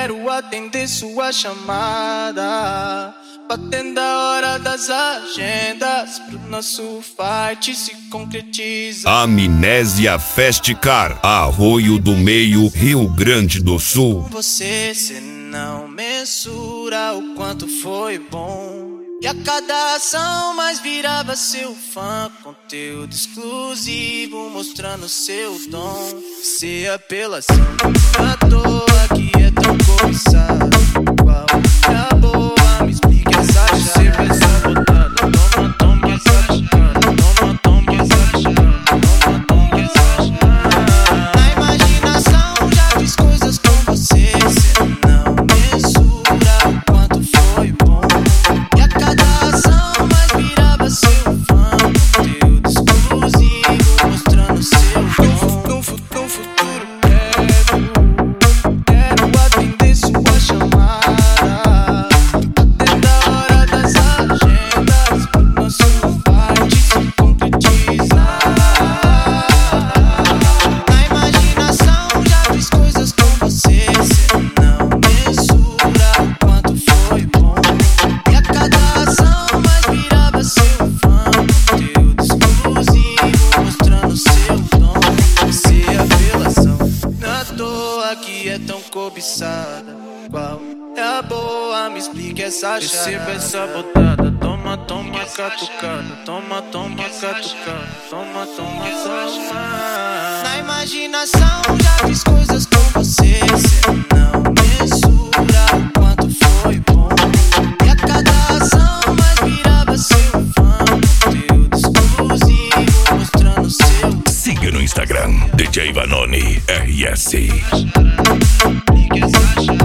quero atender sua chamada, batendo a hora das agendas pro nosso fight se concretizar. Amnésia Festcar, Arroio do Meio, Rio Grande do Sul. Você não mensura o quanto foi bom, e a cada ação mais virava seu fã. Conteúdo exclusivo mostrando seu dom. Se apelação à toa que é tão cobiçado, qual é a boa? Me explique essa chave. Você vai sabotada, toma, toma essa chave. Toma, toma essa chave. Toma, toma essa chave. Na imaginação já fiz coisas com você. Você não mensura o quanto foi bom, e a cada ação mais virava seu fã. Conteúdo exclusivo mostrando seu dom. No futuro quero atender sua chamada, atender a hora das agendas pro nosso fight se concretizar. Na imaginação já fiz coisas com você. Você não mensura o quanto foi bom, e a cada ação mais virava seu fã. Conteúdo exclusivo mostrando seu dom. Se a apelação na toa que é tão cobiçada, qual é a boa? Me explique essa chave. Receba essa botada, toma, toma catucada. Toma, toma catucada. Toma, toma, toma. Na imaginação já fiz coisas com você. Você não mensura o quanto foi bom, e a cada ação mais virava seu fã. Conteúdo exclusivo mostrando seu. Siga no Instagram, DJ Vanoni RS. Explique essa chave.